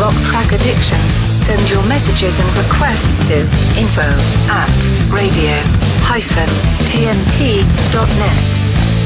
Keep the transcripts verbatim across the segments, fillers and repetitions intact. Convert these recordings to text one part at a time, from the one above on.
Rock Track Addiction. Send your messages and requests to info at radio dash t n t dot net.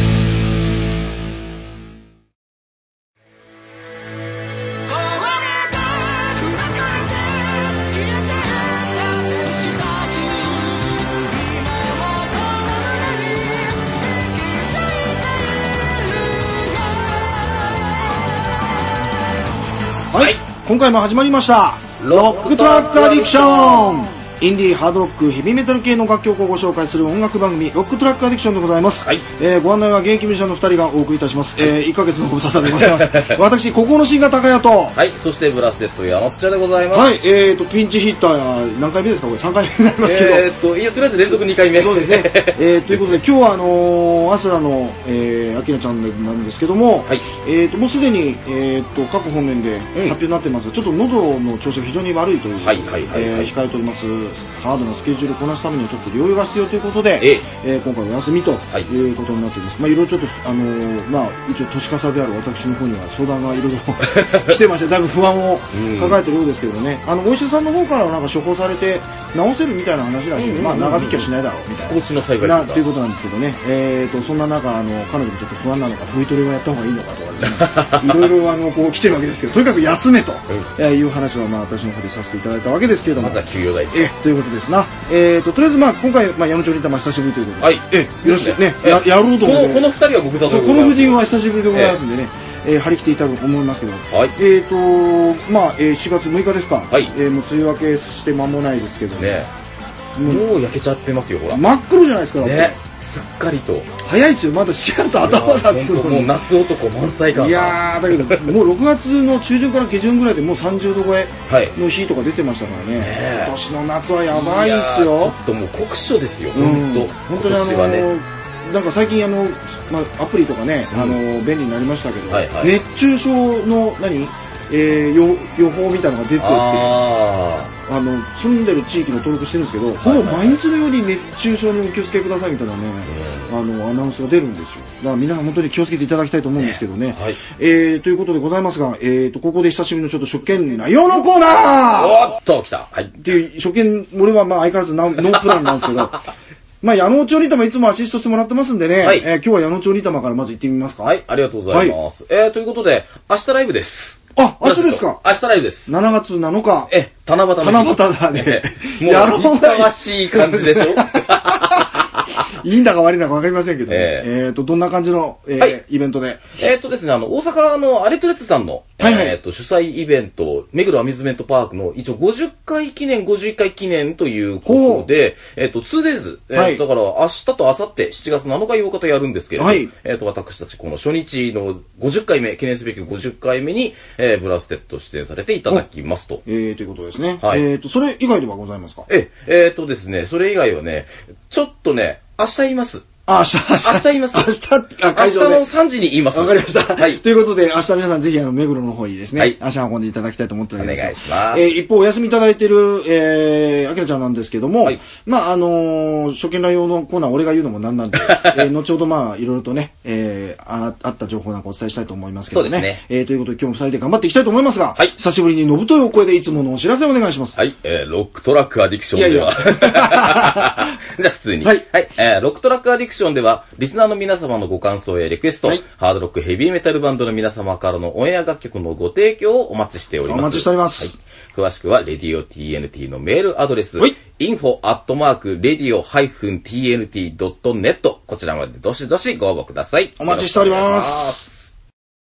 はい、今回も始まりましたロックトラックアディクション。インディー、ハードロック、ヘビーメタル系の楽曲をご紹介する音楽番組ロックトラックアディクションでございます、はい。えー、ご案内は現役ミュージシャンのふたりがお送りいたします、はい。えー、いっかげつのご無沙汰でございます私、ここの新型高谷と、 はい、そしてブラスレットやのっちゃでございます。 はい、えーとピンチヒッター何回目ですかこれさんかいめになりますけど、 えーといやとりあえず連続にかいめそうですねえー、ということで今日はあのー、アスラの、えー、アキラちゃんなんですけども、はい、えーともうすでに、えー、と各方面で発表になってますが、うん、ちょっと喉の調子が非常に悪いという、はいはいはいはい、えー、控えておりますハードなスケジュールをこなすためにはちょっと療養が必要ということで、ええー、今回お休みということになっています、はい。まあ、いろいろちょっと、あのーまあ、一応年かさである私の方には相談がいろいろ来てましてだいぶ不安を抱えているようですけどね、あのお医者さんの方からはなんか処方されて治せるみたいな話らしい、うんうんうんうん、まあ、長引きはしないだろうみたいな不幸の幸いなということなんですけどね、えー、とそんな中あの彼女もちょっと不安なのかボイトレをやった方がいいのかとかですねいろいろあのこう来てるわけですけどとにかく休めと、うん、いう話はまあ私の方でさせていただいたわけですけれども、 まずは休養大事えということですな、えー、ととりあえずまあ今回、まあ、矢野町にいたま久しぶりということで、はい、えよろしくね、ね、や, やろうと思って、 このこのふたりはご無沙汰でございます。 この夫人は久しぶりでございますんでね、えーえー、張り切っていたと思いますけど、はい、えーとまあ、えー、しがつむいかですか、はい、えー、もう梅雨明けして間もないですけどね、 も う, もう焼けちゃってますよほら真っ黒じゃないですかね、すっかりと早いですよまだしがつ頭だっつうのもう夏男満載感。 いやーだけどもうろくがつの中旬から下旬ぐらいでもうさんじゅうど超えの日とか出てましたからね、はい、ね今年の夏はやばいっすよ。ちょっともう酷暑ですよ、うん、本当本当にあのーね、なんか最近あの、まあ、アプリとかね、うん、あの便利になりましたけど、はいはい、熱中症の何、えー、予, 予報みたいなのが出ててああの住んでる地域の登録してるんですけど、ほぼ毎日のように熱中症にお気をつけくださいみたいなね、あのアナウンスが出るんですよ。だから皆さん本当に気をつけていただきたいと思うんですけどね、はい、えー、ということでございますが、えー、とここで久しぶりのちょっと初見内容のコーナーおっと来た、はい、 っていう初見俺はまあ相変わらずノープランなんですけどまあ、矢野町リタマいつもアシストしてもらってますんでね、はい、えー、今日は矢野町リタマからまず行ってみますか。 はい、ありがとうございます、はい、えー、ということで明日ライブです。 あ、明日ですか。 明日ライブです。 しちがつなのか。 え、七夕の日。 七夕だね。 もう、やろうがわしい感じでしょいいんだか悪いんだか分かりませんけど、えー、えーと、どんな感じの、えーはい、イベントで。 えーとですね、あの、大阪のアレトレッツさんの、はいはい、えーと、主催イベント、目黒アミューズメントパークの、一応ごじゅっかい記念、ごじゅういっかい記念ということで、えーと、ツーデイズ、えーはい、だから、明日と明後日、しちがつなのかようかとやるんですけれども、はい、えーと、私たち、この初日のごじゅっかいめ、記念すべきごじゅっかいめに、えー、ブラステッド出演されていただきますと。 えー、ということですね。はい、えーと、それ以外ではございますか。 えー、えーとですね、それ以外はね、ちょっとね、明日言います。 あ、明日、明日。 明日言います。 明日、あ、会場で。 明日のさんじに言います。 わかりました。はい。ということで、明日皆さんぜひ、あの、目黒の方にですね、はい、足運んでいただきたいと思ってるわけです。 お願いします。 えー、一方、お休みいただいてる、えー、あきらちゃんなんですけども、はい、まあ、あのー、初見来用のコーナー、俺が言うのもなんなんで、えー、後ほど、まあ、いろいろとね、えー、あ、あった情報なんかお伝えしたいと思いますけどね。そうですね。えー、ということで、今日も二人で頑張っていきたいと思いますが、はい。久しぶりにのぶといお声でいつものお知らせをお願いします。 はい。えー、ロックトラックアディクションでは。いやいやじゃあ、普通に。はい。はい。えー、ロックトラックアディクションでは、リスナーの皆様のご感想やリクエスト、はい、ハードロックヘビーメタルバンドの皆様からのオンエア楽曲のご提供をお待ちしております。 お待ちしております。はい、 詳しくは、レディオ ティーエヌティー のメールアドレス、インフォ アットマーク レディオ ティーエヌティー ドットネット こちらまでどしどしご応募ください。 お待ちしております。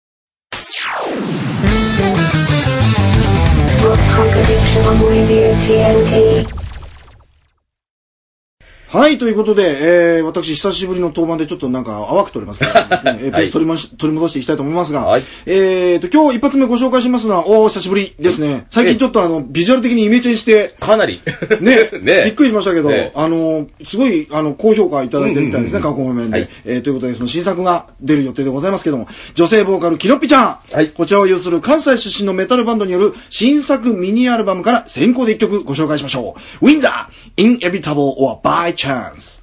はい、ということで、えー、私、久しぶりの登板でちょっとなんか淡く取れますからですね、えー、ペース取りまし、取り戻していきたいと思いますが、はい、えーと、今日一発目ご紹介しますのは、おー、久しぶりですね。最近ちょっとあの、ビジュアル的にイメチェンして、 かなり、 ね、ね、びっくりしましたけど、ね、あの、すごい、あの、高評価いただいてるみたいですね、過去方面で、はい。えー、ということで、その新作が出る予定でございますけども、女性ボーカル、キノッピちゃん、はい、こちらを有する関西出身のメタルバンドによる新作ミニアルバムから先行で一曲ご紹介しましょう。Windsor, Inevitable or By Chance。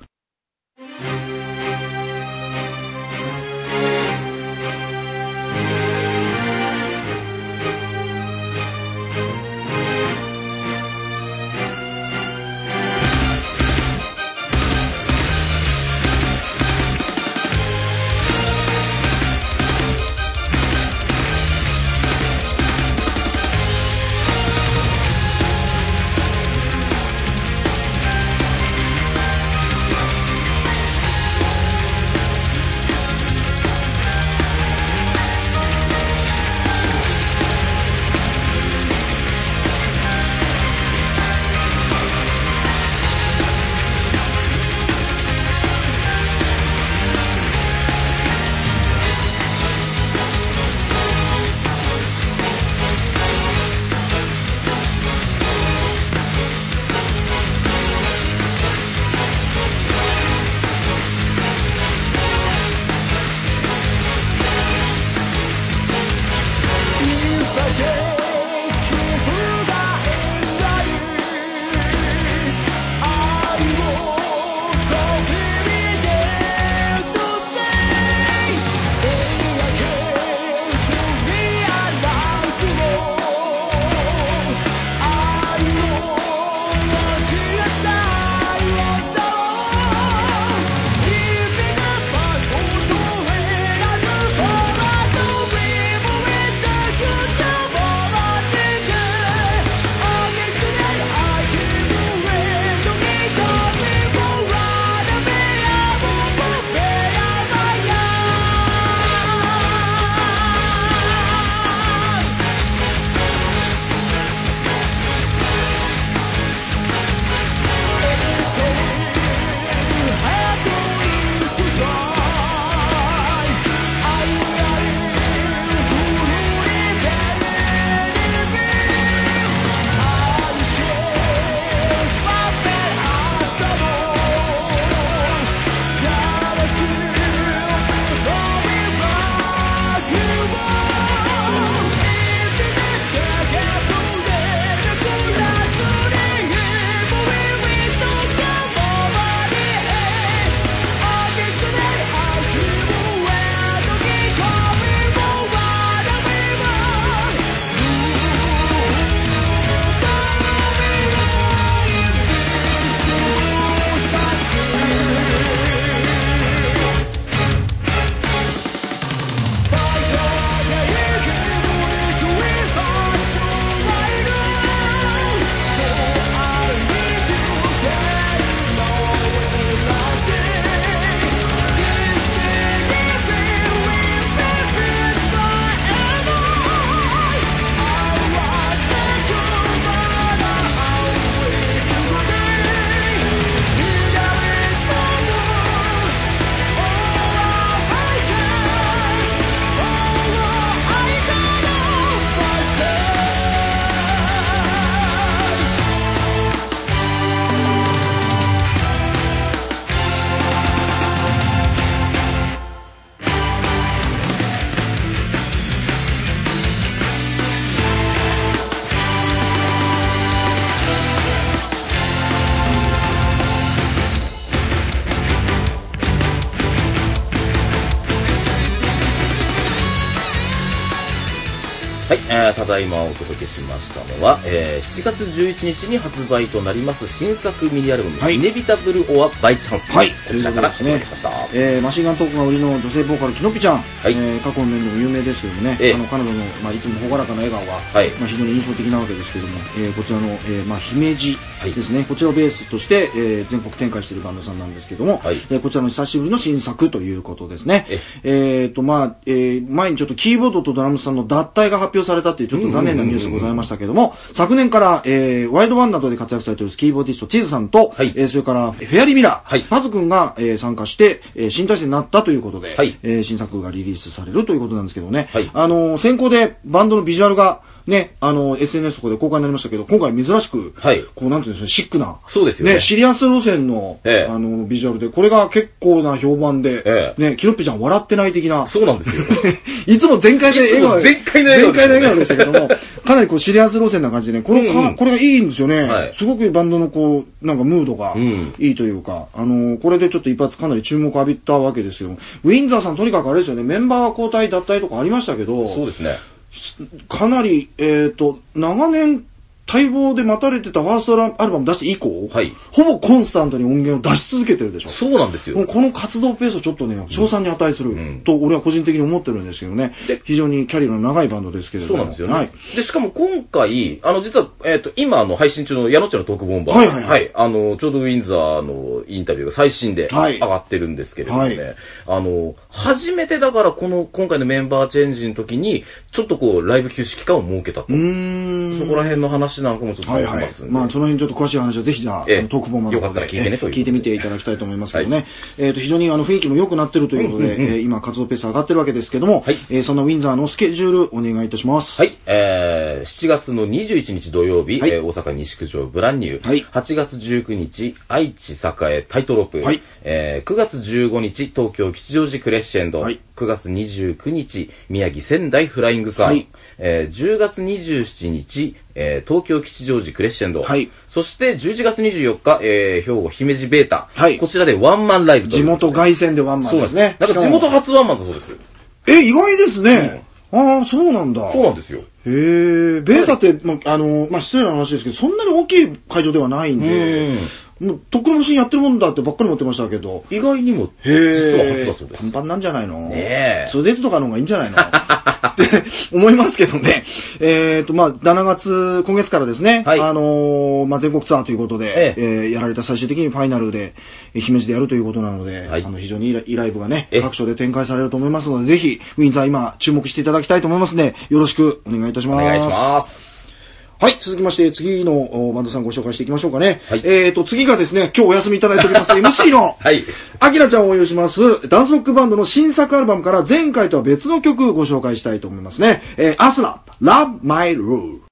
はい、えー、ただいまお届けしましたのは、えー、しちがつじゅういちにちに発売となります新作ミニアルバム、はい、イネビタブル・オア・バイ・チャンス、 はい、 こちらからお届けしました。 えー、マシンガントークが売りの女性ボーカルきのっぴちゃん、はい、えー、過去の面でも有名ですけどもね、えー、あの彼女の、まあ、いつも朗らかな笑顔が、はい、まあ、非常に印象的なわけですけども、えー、こちらの、えーまあ、姫路ですね、はい、こちらをベースとして、えー、全国展開しているバンドさんなんですけども、はい、えー、こちらの久しぶりの新作ということですね。ええー、とまあ、えー、前にちょっとキーボードとドラムスさんの脱退が発表されたっていうちょっと残念なニュースがございましたけども、昨年から、えー、ワイドワンなどで活躍されているキーボーディストティーズさんと、はい、えー、それからフェアリーミラー、はい、カズくんが、えー、参加して、えー、新体制になったということで、はい、えー、新作がリリースされるということなんですけどね、はい、あのー、先行でバンドのビジュアルがね、あの、エスエヌエス とかで公開になりましたけど、今回珍しく、はい、こう、なんていうんですか、シックな、 そうですよね。 ね、シリアス路線の、ええ、あの、ビジュアルで、これが結構な評判で、ええ、ね、キノッピちゃん笑ってない的な。 そうなんですよ。 いつも全開で笑顔、 全開の笑顔、 全開の笑顔でしたけども、かなりこう、シリアス路線な感じでね、このか、うんうん、これがいいんですよね、はい。すごくバンドのこう、なんかムードがいいというか、うん、あの、これでちょっと一発かなり注目を浴びたわけですけども、ウィンザーさんとにかくあれですよね、メンバー交代脱退とかありましたけど、 そうですね。 かなり、えっと、長年待望で待たれてたファーストアルバム出して以降、はい、ほぼコンスタントに音源を出し続けてるでしょ。 そうなんですよ。 もうこの活動ペースをちょっとね、称賛に値すると俺は個人的に思ってるんですけどね。非常にキャリアの長いバンドですけれども。 そうなんですよね。はい、で、しかも今回、あの、実は、えっと、今、あの、配信中の矢野ちゃんのトークボンバー、はいはいはい。はい、あの、ちょうどウィンザーのインタビューが最新で上がってるんですけれどもね、はい、あの、初めてだからこの、今回のメンバーチェンジの時に、ちょっとこう、ライブ休止期間を設けたと。うーん、そこら辺の話なんかもちょっと、はいはい、まあ、その辺ちょっと詳しい話はぜひじゃあ、ええ、トークボンバーの方で聞いてねと聞いてみていただきたいと思いますけどね。はい、えっと、非常にあの雰囲気も良くなってるということで、うんうんうん、えー、今活動ペース上がってるわけですけども、はい、えー、そのウィンザーのスケジュールお願いいたします。 はい、えー、しちがつのにじゅういちにち土曜日、はい、えー、大阪西区上ブランニュー、はい、はちがつじゅうくにち愛知栄タイトロープ、はい、えー、くがつじゅうごにち東京吉祥寺クレッシェンド、はい、くがつにじゅうくにち宮城仙台フライングさん、はい、えー、じゅうがつにじゅうしちにち、えー、東京吉祥寺クレッシェンド、はい、そしてじゅういちがつにじゅうよっか、えー、兵庫姫路ベータ、はい、こちらでワンマンライブという、 地元凱旋でワンマンですね。 なんか地元初ワンマンだそうです。 え、意外ですね。うん、ああ、そうなんだ。 そうなんですよ。 へえ、ベータって、まあの、まあ、失礼な話ですけど、そんなに大きい会場ではないんで、うん、もうとっくのマシンやってるもんだってばっかり思ってましたけど、 意外にも実は初だそうです。 パンパンなんじゃないの？ ねえ。 ツーデイズとかの方がいいんじゃないのって思いますけどね。えっと、まあ、しちがつ、今月からですね、はい、あのー、まあ、全国ツアーということで、えええー、やられた最終的にファイナルで、姫路でやるということなので、はい、あの、非常にいいライブがね、各所で展開されると思いますので、ぜひ、ウィンザー今、注目していただきたいと思いますので、よろしくお願いいたします。お願いします。 はい。続きまして、次のバンドさんご紹介していきましょうかね。はい、えっと、次がですね、今日お休みいただいております、エムシー の、はい。アキラちゃんをお呼びします、ダンスロックバンドの新作アルバムから前回とは別の曲をご紹介したいと思いますね。えー、アスラ、Love My Rule。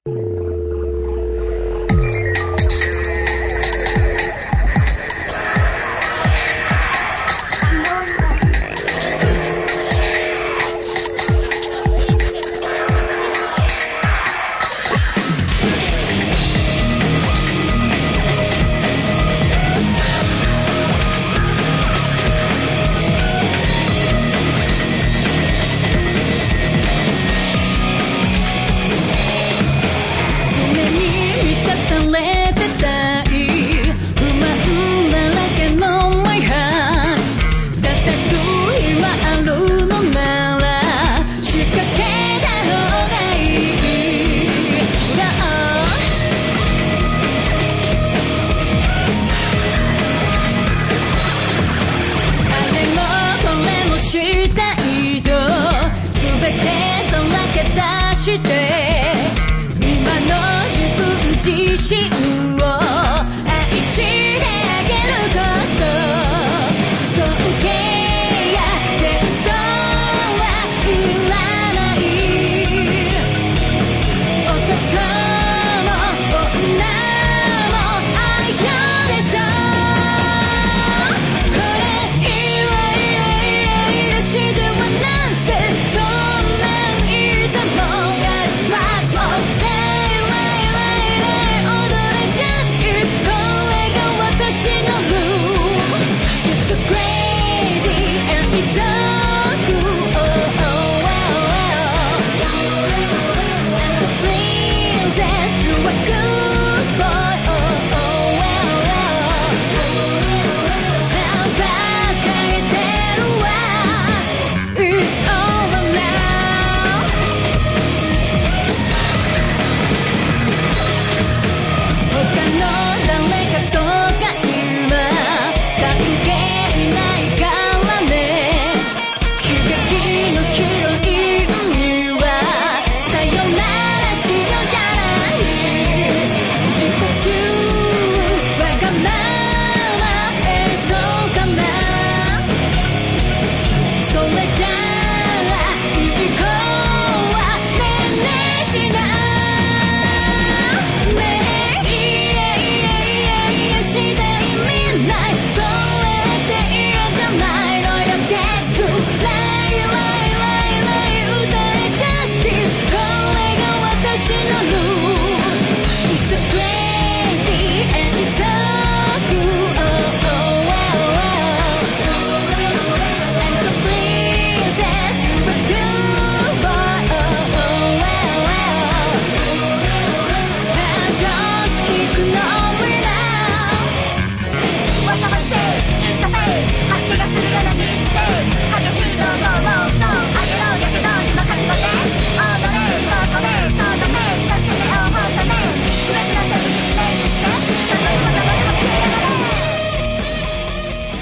Just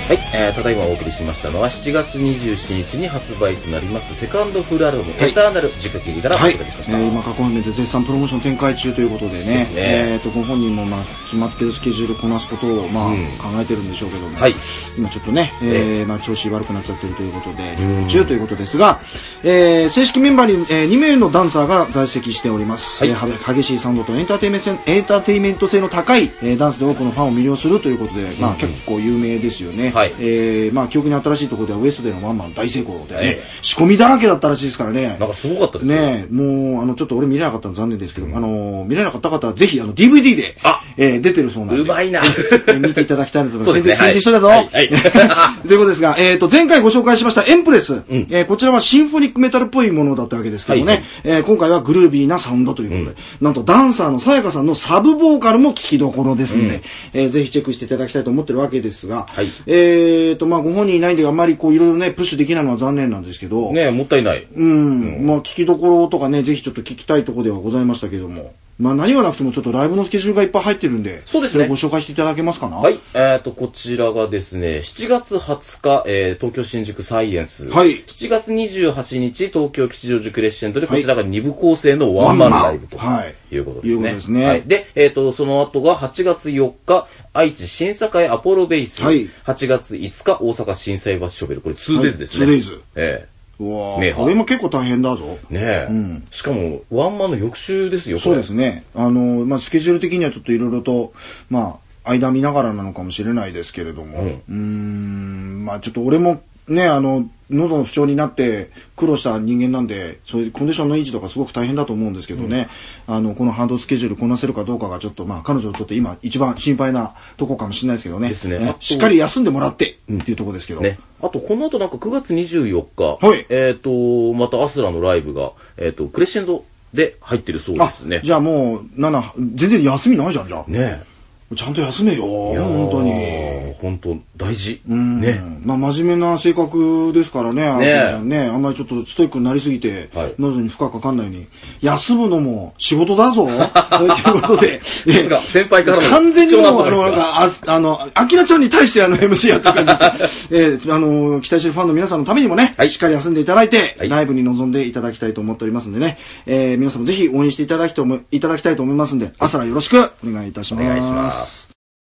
はい、えー、ただいまお送りしましたのはしちがつにじゅうしちにちに発売となりますセカンドフルアルバム、はい、エターナル直切りからお届けしました。 はい、えー、今過去面で絶賛プロモーション展開中ということでね、ですね、えーとご本人もまあ決まってるスケジュールこなすことをまあ、うん、考えてるんでしょうけども、はい、今ちょっとね、えーまあ、調子悪くなっちゃってるということで中ということですが、えー、正式メンバーに、えー、にめいのダンサーが在籍しております。はい、えー、激しいサウンドとエンターテイメント性、エンターテイメント性の高い、えー、ダンスで多くのファンを魅了するということで、まあ、結構有名ですよね。はい、えー、まあ、記憶に新しいところではウエストでのワンマン大成功でね、えー、仕込みだらけだったらしいですからね。 なんかすごかったですね。 ね、もうあのちょっと俺見れなかったの残念ですけど、うん、あの見れなかった方はぜひあの ディーブイディー で、えー、出てるそうなんで、 うまいな、 えー、見ていただきたいなと思います。 そうですね。 宣伝しといたぞ。はいはい、ということですが、えっと前回ご紹介しましたエンプレス、うん、えー、こちらはシンフォニックメタルっぽいものだったわけですけどね、はいはい、えー、今回はグルービーなサウンドということで、うん、なんとダンサーのさやかさんのサブボーカルも聞きどころですので、うん、えー、ぜひチェックしていただきたいと思ってるわけですが、はい、えっとまあご本人いないんであんまりこういろいろねプッシュできないのは残念なんですけど、 ね、もったいない。 うん、うん、まあ聞きどころとかねぜひちょっと聞きたいところではございましたけども。まあ何がなくてもちょっとライブのスケジュールがいっぱい入ってるんで、 そうですね。 それをご紹介していただけますかな。 はい。えっと、こちらがですね、しちがつはつか、えー、東京新宿サイエンス。はい。しちがつにじゅうはちにち、東京吉祥寺クレッシェンドで、こちらがにぶ構成のワンマンライブということですね。はい。いうことですね。はい。で、えっと、その後がはちがつよっか、愛知新栄アポロベース。はい。はちがついつか、大阪心斎橋ショベル。これ ツーデイズ ですね。 はい、ツーデイズ。 ええー。 うわー、これも結構大変だぞ。 ねえ、うん、しかもワンマンの翌週ですよ。 そうですね。あのまあスケジュール的にはちょっといろいろとまあ間見ながらなのかもしれないですけれども、うん、うーん、まあちょっと俺もね、あの喉の不調になって苦労した人間なんで、そういうコンディションの維持とかすごく大変だと思うんですけどね、うん、あのこのハードスケジュールこなせるかどうかがちょっとまあ彼女にとって今一番心配なとこかもしれないですけどね。ですね。ね、しっかり休んでもらって、うん、っていうところですけど。ね。 あとこの後なんかくがつにじゅうよっか、はい、えっ、ー、とまたアスラのライブがえっ、ー、とクレッシェンドで入ってるそうですね。 じゃあもうなな全然休みないじゃんじゃあ。 ね。 ちゃんと休めよ本当に。 本当大事。 うんね。まあ真面目な性格ですからね。ね。ね、あんまりちょっとストイックになりすぎて、はい、喉に負荷かかんないように休むのも仕事だぞ。ということで、 先輩からの完全にもうあのなんかああのアキラちゃんに対してあの エムシー やってる感じです。えー、あの期待してるファンの皆さんのためにもね、はい、しっかり休んでいただいて、はい、ライブに臨んでいただきたいと思っておりますんでね、えー、皆さんもぜひ応援していただきともいただきたいと思いますんで、朝らよろしくお願いいたします。お願いします。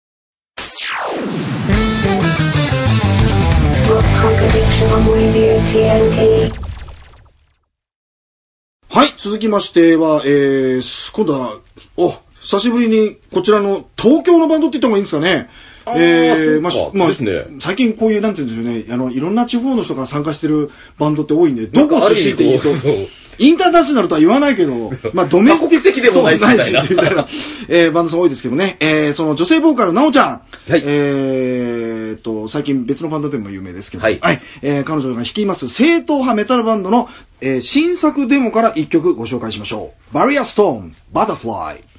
はい、続きましては、えー、今度は、お、久しぶりにこちらの東京のバンドって言った方がいいんですかね。 あえー、まあ、まあ、ですね、 最近こういうなんていうんですよね、あのいろんな地方の人が参加してるバンドって多いんで、どこ出身って言いそう。インターナショナルとは言わないけど、まあドメスティックでもないしみたいな、 みたいなえー、バンドさん多いですけどね。えー、その女性ボーカルなおちゃん、はい、えーと最近別のバンドでも有名ですけど、はい、はい、えー、彼女が率います正統派メタルバンドの、えー、新作デモから一曲ご紹介しましょう。バリアストーン、バタフライ。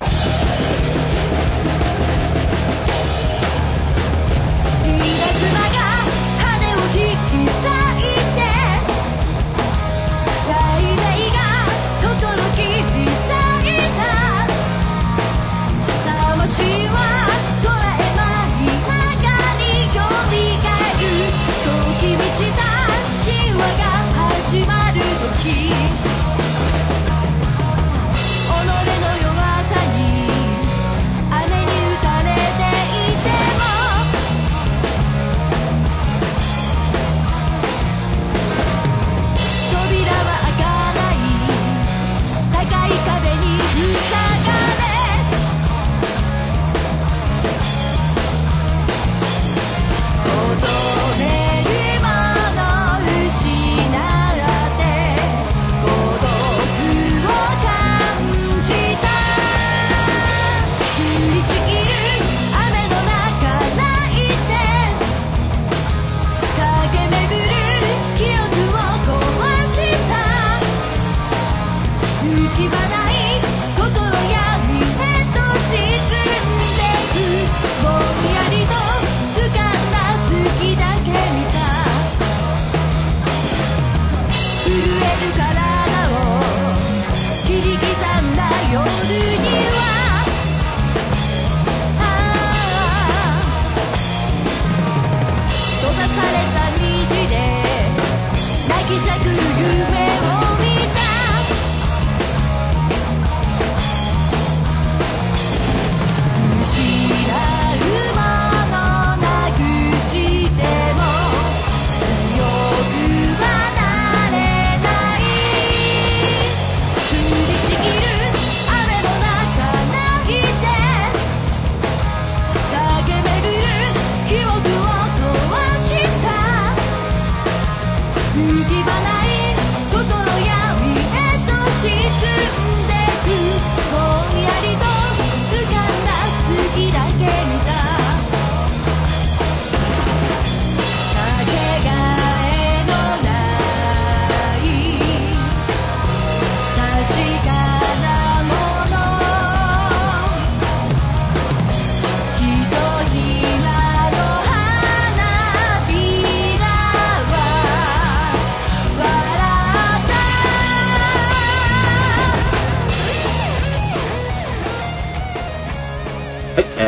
「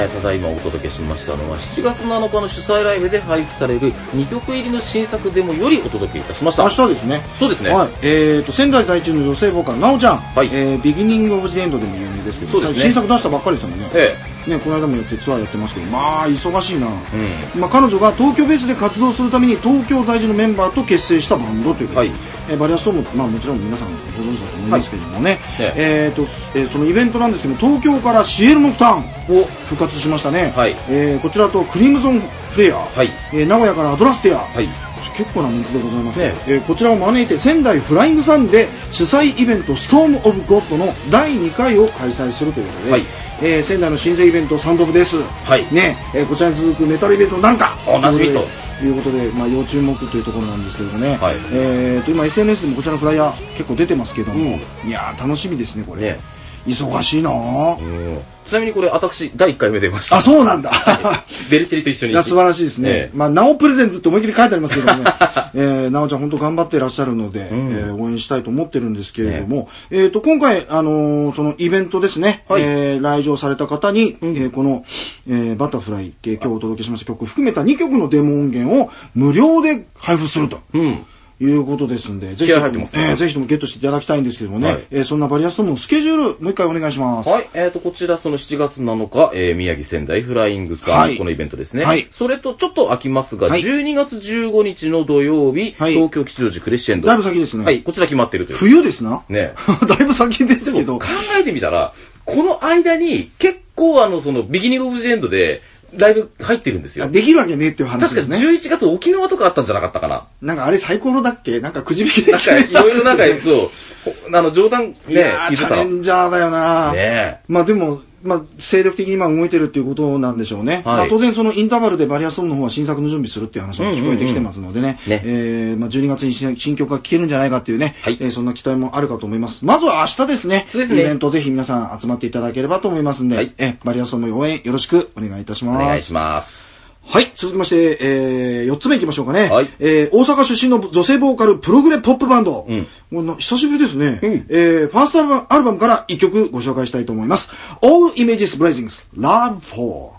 えー、ただいまお届けしましたのはしちがつなのかの主催ライブで配布されるにきょく入りの新作デモよりお届けいたしました。 明日ですね。 そうですね。 はい。えーと仙台在住の女性ボーカルなおちゃん、 はい、 えー、ビギニングオブジエンドでも有名ですけど、 そうですね、 新作出したばっかりですもんね。 ええね、この間もやってツアーやってますけど、まあ忙しいな、うん、まあ、彼女が東京ベースで活動するために東京在住のメンバーと結成したバンドということで、はい、えー、バリアストーム、まあ、もちろん皆さんご存知だと思いますけどもね、はい、えーとえー、そのイベントなんですけど東京からシエルノクターンを復活しましたね、はい、えー、こちらとクリムゾンフレア、はい、えー、名古屋からアドラステア、はい、結構なメンツでございます、ね、えー、こちらを招いて仙台フライングサンで主催イベントストームオブゴッドのだいにかいを開催するということで、はい、えー、仙台の新生イベントサンドオブです、はい、ね、えー、こちらに続くメタルイベントになるかおなじみということで、まあ、要注目というところなんですけどね、はい、えー、と今 エスエヌエス でもこちらのフライヤー結構出てますけども、うん、いやー楽しみですねこれ、ね、忙しいなー、うん、 ちなみにこれ私だいいっかいめ出ました。 あ、そうなんだ、 はい、ベルチェリと一緒に。いや素晴らしいですね、えー、まあなおプレゼンツって思いっきり書いてありますけどねえー、なおちゃん本当頑張っていらっしゃるので、うん、えー、応援したいと思ってるんですけれども、ね、えー、と今回、あのー、そのイベントですね、はい、えー、来場された方に、うん、えー、この、えー、バタフライ、えー、今日お届けしました曲を含めたにきょくのデモ音源を無料で配布すると、うん、いうことですんで、ぜひとも、ね、えー、ぜひともゲットしていただきたいんですけどもね、はい、えー、そんなバリアストームのスケジュール、もう一回お願いします。 はい、えーと、こちらそのしちがつなのか、えー、宮城仙台フライングさん、はい、このイベントですね。はい。それとちょっと空きますが、はい、じゅうにがつじゅうごにちの土曜日、はい、東京吉祥寺クレッシェンド。 だいぶ先ですね。 はい、こちら決まってるという。 冬ですな。 ね。 だいぶ先ですけど。 考えてみたら、この間に結構あの、その、ビギニングオブジエンドで、ライブ入ってるんですよ。 できるわけねえっていう話ですね。 確かじゅういちがつ沖縄とかあったんじゃなかったかな。 なんかあれサイコロだっけ、なんかくじ引きで決めたんですよ、ね。 なんかいろいろなんか、そう。あの、冗談ね、 いやー、チャレンジャーだよな。ね、まあでも、まあ、精力的に今動いてるっていうことなんでしょうね。はい、まあ、当然そのインターバルでバリアストームの方は新作の準備するっていう話が聞こえてきてますのでね。うんうんうん、ね、えー、まあじゅうにがつに新曲が聴けるんじゃないかっていうね、はい、えー、そんな期待もあるかと思います。まずは明日ですね。そうですね。イベントぜひ皆さん集まっていただければと思いますんで、はい、えバリアストーム応援よろしくお願いいたします。 お願いします。 はい。続きまして、えー、よっつめいきましょうかね。はい。えー、大阪出身の女性ボーカル、プログレポップバンド。うん。もう久しぶりですね。うん。えー、ファーストアルバム、アルバムからいっきょくご紹介したいと思います。All Images Blazings Love For。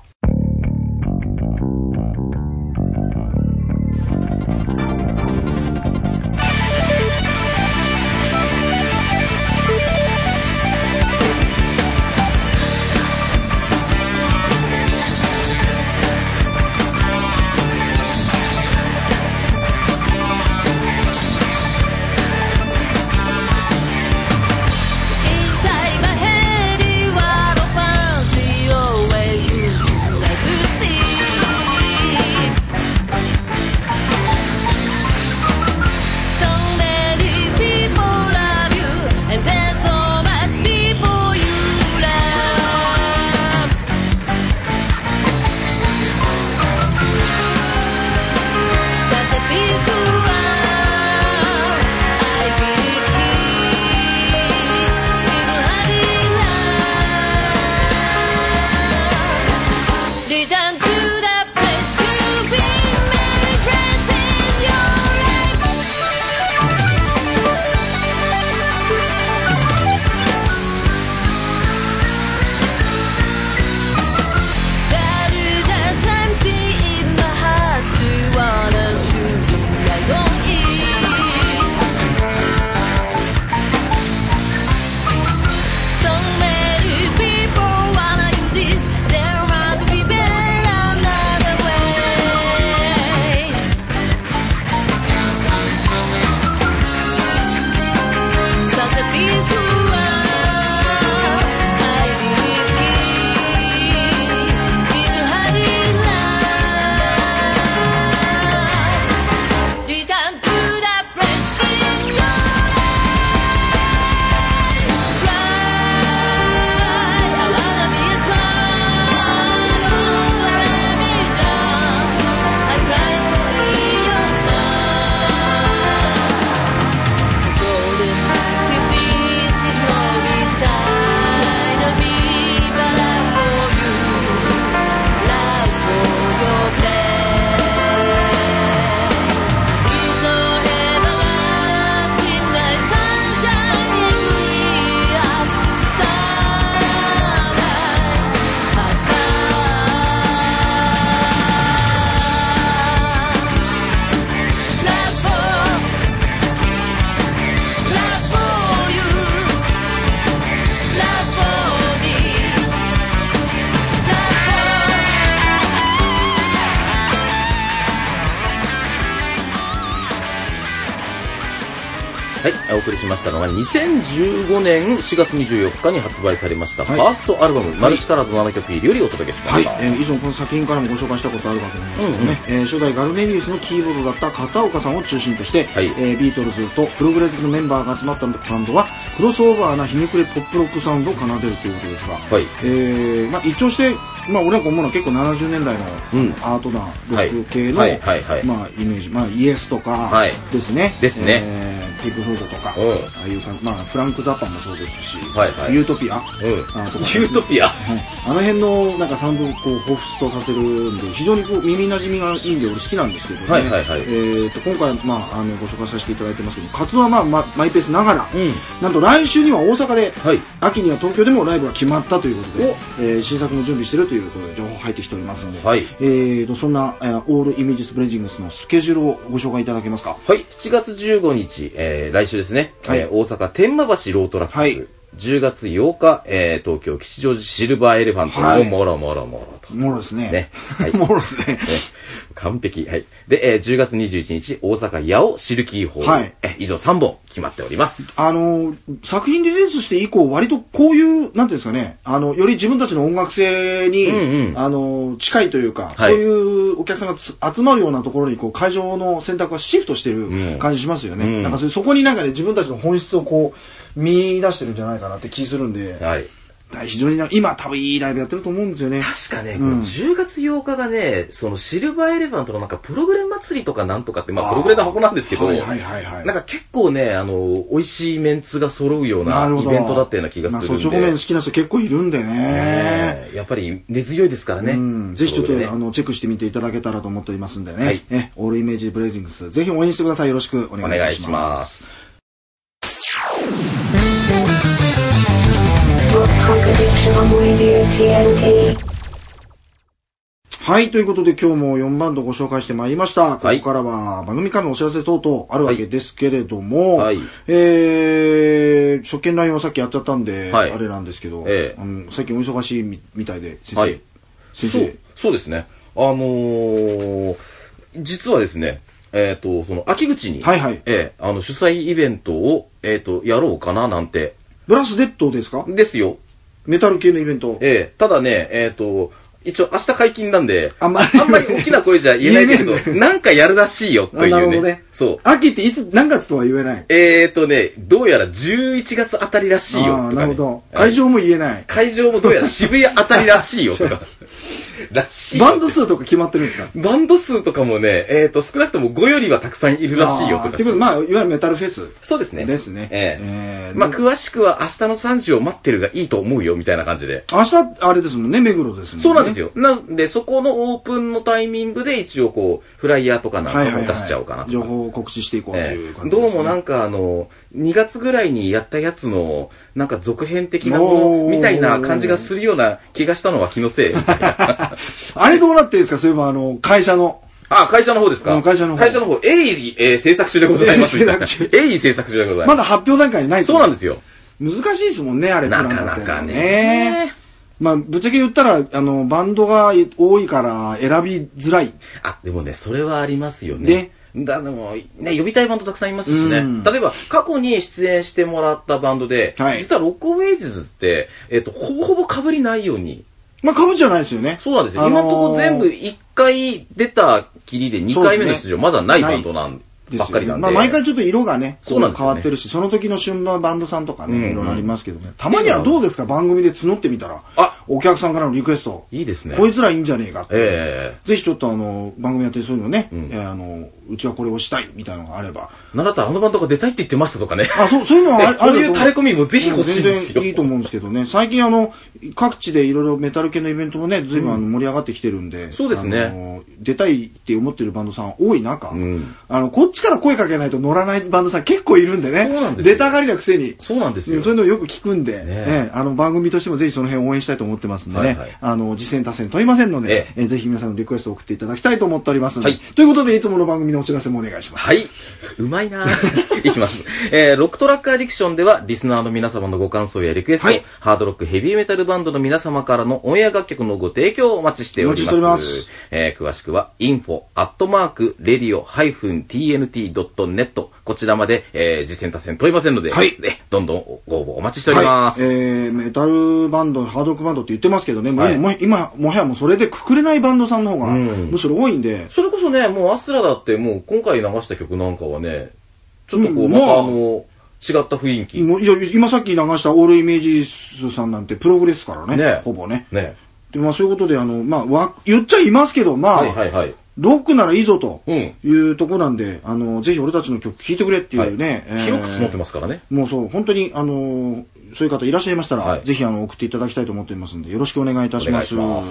Inside my head, you are a fancy always. はい、お送りしましたのはにせんじゅうごねんしがつにじゅうよっかに発売されました、はい、ファーストアルバム、マルチカラードななきょく入りよりお届けしました。はい、 えー、以前この作品からもご紹介したことあるかと思いますけどね、うんうん、えー、初代ガルネリウスのキーボードだった片岡さんを中心として、はい、えー、ビートルズとプログレスのメンバーが集まったバンドはクロスオーバーなひねくれポップロックサウンドを奏でるということですが、はい、えー、まあ一聴してまあ俺なんか思うのは結構ななじゅうねんだいのアートなロック系のまあイメージ、まあイエスとかですね、はい、 ですね、 えーピックフードとか、ああいう感じ、まあフランク・ザッパもそうですし、はいはい、ユートピア、うん、 あとか、ユートピア、 はい、あの辺のなんかサウンドをこう彷彿とさせるんで非常にこう耳馴染みがいいんで俺好きなんですけどね、はいはいはい、えー、と今回、まあ、あのご紹介させていただいてますけど活動は、まあま、マイペースながら、うん、なんと来週には大阪で、はい、秋には東京でもライブが決まったということで、えー、新作も準備しているということで情報入ってきておりますので、はい、えー、とそんな、えー、オールイメージスプレジングスのスケジュールをご紹介いただけますか。 はい、しちがつじゅうごにち、えー、来週ですね、はい、えー、大阪天満橋ロートラックス、はい、じゅうがつようか、えー、東京吉祥寺シルバーエレファントのもろもろもろと。 もろですね。 ね。はい、 もろですね。ね、 完璧。はい。で、えー、じゅうがつにじゅういちにち、大阪八尾シルキーホール。はい。え、以上さんぼん決まっております。 あのー、作品リリースして以降、割とこういう、なんていうんですかね、あの、より自分たちの音楽性に、うんうん、あのー、近いというか、はい、そういうお客さんが集まるようなところに、こう、会場の選択がシフトしてる感じしますよね。うん、なんかそこになんかね、自分たちの本質をこう、見出してるんじゃないかなって気するんで、はい、非常に今多分いいライブやってると思うんですよね。 確かね、うん、じゅうがつようかがね、そのシルバーエレファントのなんかプログレ祭りとかなんとかって、まあプログレの箱なんですけど、はいはいはいはい、なんか結構ね、あの、美味しいメンツが揃うようなイベントだったような気がするんで。まあ、 そち方面好きな人結構いるんでね。 ね、やっぱり根強いですからね。うん、 ぜひちょっと、ね、あのチェックしてみていただけたらと思っておりますんでね。はい、ね、オールイメージブレイジングス、ぜひ応援してください。よろしくお願いいたします。はい、ということで今日もよんバンドご紹介してまいりました。ここからは番組からのお知らせ等々あるわけですけれども、はい、えー、初見ラインはさっきやっちゃったんで、はい、あれなんですけど、ええ、あの最近お忙しい み, みたいで、先生、はい、先生。そう、 そうですね。あのー、実はですね、えっ、ー、と、その、秋口に、はいはい、えー、あの、主催イベントを、えっ、ー、と、やろうかななんて。 ブラスデッドですか？ ですよ。 メタル系のイベント。 ええー、ただね、えっ、ー、と、一応明日解禁なんで、あんまり、あんまり大きな声じゃ言えないけど、なんかやるらしいよというね。なるほどね。そう。 秋っていつ、何月とは言えない？ えーとね、どうやらじゅういちがつあたりらしいよとか、ね。 なるほど。会場も言えない。 会場もどうやら渋谷あたりらしいよとか。らしいバンド数とか決まってるんですか？ バンド数とかもね、えっ、ー、と、少なくともごよりはたくさんいるらしいよとか。 っていうこと、まあ、いわゆるメタルフェス。 そうですね。 ですね。 ええー、まあ、詳しくは明日のさんじを待ってるがいいと思うよ、みたいな感じで。 明日、あれですもんね、目黒ですもんね。 そうなんですよ。なんで、そこのオープンのタイミングで一応こう、フライヤーとかなんかも出しちゃおうかなと、はいはいはい。情報を告知していこうという感じですね。 えー、どうもなんかあの、にがつぐらいにやったやつの、なんか続編的なものみたいな感じがするような気がしたのは気のせいみたいな。 あれどうなってるんですか？そういえばあの、会社の。 あ、会社の方ですか？ 会社の方。 会社の方、鋭意、えー、制作中でございます。鋭意制作中でございます。 まだ発表段階にないですそうなんですよ。 難しいですもんね、あれ。 なかなかね。 まあ、ぶっちゃけ言ったら、あの、バンドが多いから選びづらい。 あ、でもね、それはありますよね。で、だでもね、呼びたいバンドたくさんいますしね。うん、例えば、過去に出演してもらったバンドで、はい、実はロックオブエイジズって、えっと、ほぼほぼ被りないように。 まあ、被っじゃないですよね。 そうなんですよ。あのー、今のところ全部いっかい出たきりでにかいめの出場、まだないバンドなんで。ばっかりなんで。 まあ毎回ちょっと色がね、そうなんですよね、変わってるし、その時の旬のバンドさんとかね、いろいろありますけどね。たまにはどうですか、番組で募ってみたら、あ、お客さんからのリクエスト。 いいですね。 こいつらいいんじゃねえかって。 えー、ぜひちょっとあの、番組やってそういうのね、うん、えー、あの、うちはこれをしたいみたいなのがあれば。 なんだったらあのバンドが出たいって言ってましたとかね。 あ、そう、そういうのはある。 そういう垂れ込みもぜひ欲しいですよ。 全然いいと思うんですけどね。最近あの、各地でいろいろメタル系のイベントもね、随分あの盛り上がってきてるんで。 そうですね。 あの、出たいって思ってるバンドさん多い中、うん、あの、こっちから声かけないと乗らないバンドさん結構いるんでね。そうなんですよ。出たがりなくせに。 そうなんですよ。 そういうのをよく聞くんで、ね、ね、あの、番組としてもぜひその辺応援したいと思思ってますんでね、はいはい、あの、次戦他戦問いませんので、えええー、ぜひ皆さんのリクエストを送っていただきたいと思っておりますので、はい、ということで、いつもの番組のお知らせもお願いします。 はい。うまいなぁ。いきます。えー、ロックトラックアディクションでは、リスナーの皆様のご感想やリクエスト、はい、ハードロックヘビーメタルバンドの皆様からのオンエア楽曲のご提供をお待ちしております。お待ちしております。えー、詳しくは、インフォアットマークレディオハイフンティーエヌティードットネット こちらまで、えー、次戦他戦問いませんので、はい、ね、どんどんご応募お待ちしております。 はい、えー、メタルバンド、ハードロックバンドって言ってますけどね、はい、もう今、もはやもうそれでくくれないバンドさんの方が、むしろ多いんで。 それこそね、もうアスラだってもう今回流した曲なんかはね、ちょっとこう、またあの、違った雰囲気。 もういや、今さっき流したオールイメージスさんなんてプログレスからね、ねほぼね。ね。で、まあそういうことで、あの、まあ、わ、言っちゃいますけど、まあ、はいはいはい。ロックならいいぞというところなんで、うん、あの、ぜひ俺たちの曲聴いてくれっていうね。 はい、えー、広く積もってますからね。 もうそう、本当に、あの、そういう方いらっしゃいましたら、はい、ぜひあの、送っていただきたいと思っていますので、よろしくお願いいたします。お願いします。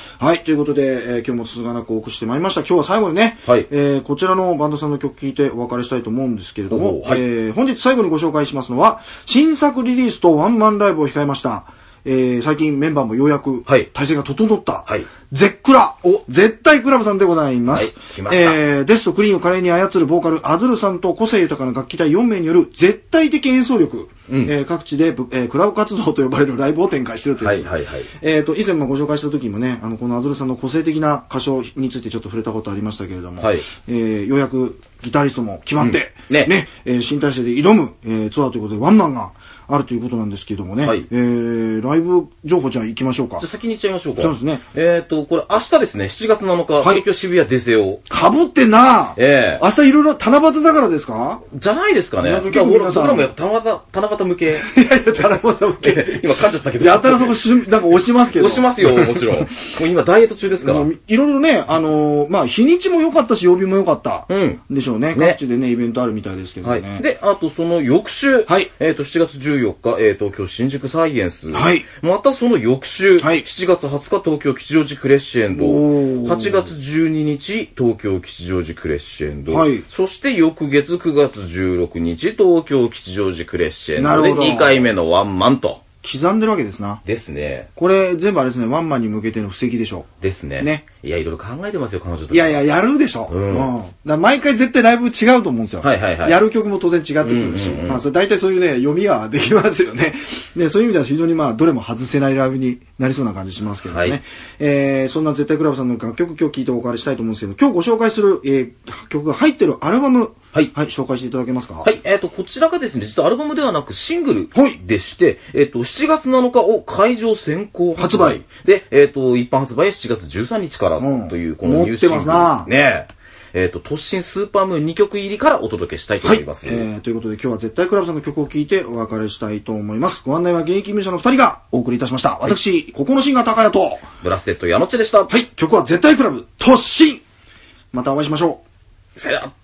はい、ということで、えー、今日も続かなくお送りしてまいりました。今日は最後にね、はい、えー、こちらのバンドさんの曲聴いてお別れしたいと思うんですけれども、はい、えー、本日最後にご紹介しますのは、新作リリースとワンマンライブを控えました。えー、最近メンバーもようやく体制が整った、はい、ゼックラ絶対クラブさんでございます。はい、来ました。えー、デスとクリーンを華麗に操るボーカルアズルさんと個性豊かな楽器隊よん名による絶対的演奏力、うん、えー、各地で、えー、クラブ活動と呼ばれるライブを展開しているという。はいはいはい。えっ、ー、と、以前もご紹介した時もね、あの、このアズルさんの個性的な歌唱についてちょっと触れたことありましたけれども、はい、えー、ようやくギタリストも決まって、うん、ね、ね、えー、新体制で挑む、えー、ツアーということでワンマンがあるということなんですけれどもね、はい、えー、ライブ情報じゃあ行きましょうか。 じゃあ先に行っちゃいましょうか。 そうですね。 えっ、ー、と、これ明日ですね、しちがつなのか、はい、東京渋谷デセオ。 かぶってんな。ええー。明日いろいろ七夕だからですか？ じゃないですかね。僕らもやっぱ七夕、七夕向け。いやいや、七夕向け。 今噛んじゃったけど。 やったらそこし、なんか押しますけど。 押しますよ、もちろん。もう今ダイエット中ですから。 いろいろね、あのー、まあ、日にちも良かったし、曜日も良かった。うん。でしょうね。各地でね、イベントあるみたいですけどね。 はい。で、あとその翌週。はい。えっと、しちがつじゅうよっか、えっと、今日新宿サイエンス。はい。またその翌週。はい。しちがつはつか東京吉祥寺クレッシェンド。はちがつじゅうににち東京吉祥寺クレッシェンド。はい。そして翌月くがつじゅうろくにち東京吉祥寺クレッシェンドでにかいめのワンマンと。 刻んでるわけですな。 ですね。 これ全部あれですね、ワンマンに向けての布石でしょ。 ですね。ね。いや、いろいろ考えてますよ、彼女たち。 いやいや、やるでしょ。うん。うん、だ毎回絶対ライブ違うと思うんですよ。はいはいはい。やる曲も当然違ってくるし。うんうんうん、まあ、それ大体そういうね、読みはできますよね。で、そういう意味では非常にまあ、どれも外せないライブになりそうな感じしますけどね。はい、えー、そんな絶対クラブさんの楽曲今日聴いてお別れしたいと思うんですけど、今日ご紹介する、えー、曲が入ってるアルバム、はい。はい、紹介していただけますか？ はい。えっ、ー、と、こちらがですね、実はアルバムではなくシングルでして、えっ、ー、と、しちがつなのかを会場先行発売。で、えっ、ー、と、一般発売はしちがつじゅうさんにちからという、このニューシングル。持ってますな。ねえ。えっ、ー、と、突進スーパームーンにきょく入りからお届けしたいと思います。はい、えー、ということで今日は絶対クラブさんの曲を聴いてお別れしたいと思います。ご案内は現役ミュージシャンのふたりがお送りいたしました。私、はい、ここのシンガー高谷と、 ブラステッド矢野っちでした。 はい、曲は絶対クラブ、突進。またお会いしましょう。さよなら。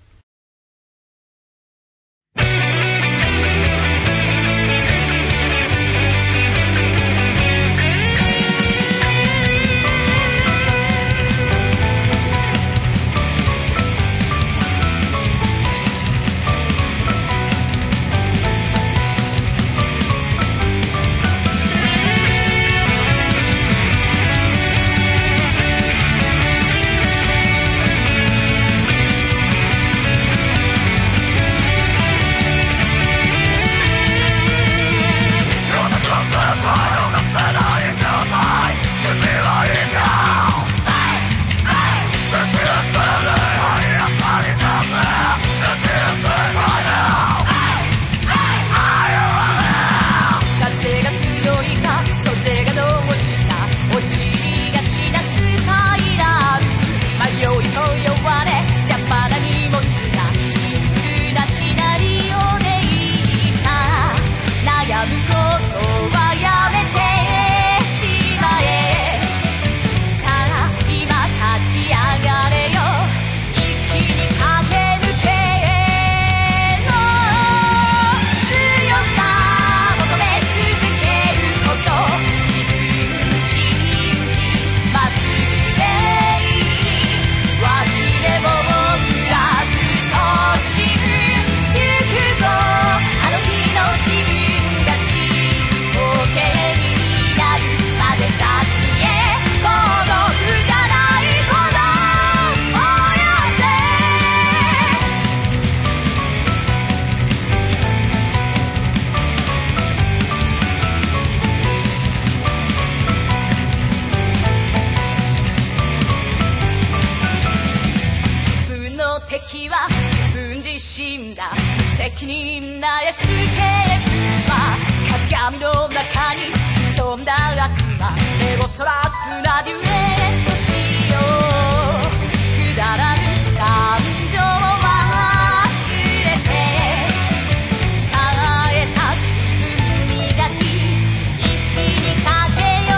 人なエスケープは鏡の中に潜んだ悪魔目をそらすなデュエットしようくだらぬ感情を忘れてさえた自分磨き一気にかけよ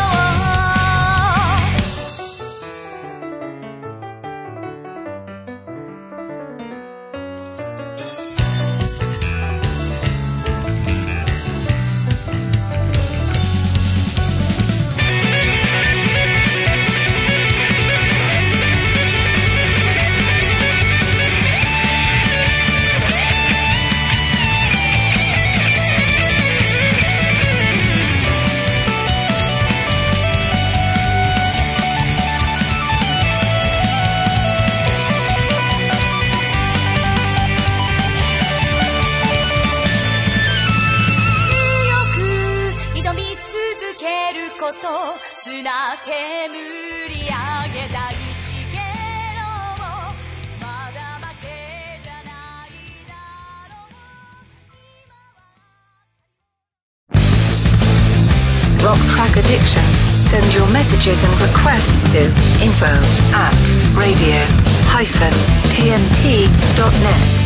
砂煙上げ大地ゲロまだ負けじゃないだろう Rock Track Addiction. Send your messages and requests to info at radio dash t n t dot net.